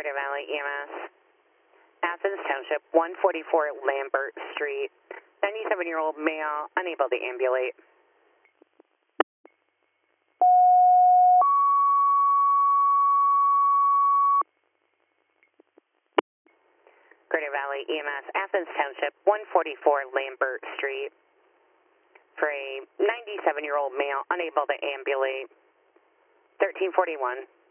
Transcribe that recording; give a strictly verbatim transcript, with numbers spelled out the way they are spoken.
Greater Valley E M S. Athens Township, one forty-four Lambert Street. ninety-seven-year-old male, unable to ambulate. Greater Valley E M S, Athens Township, one forty-four Lambert Street. For a ninety-seven-year-old male, unable to ambulate. thirteen forty-one.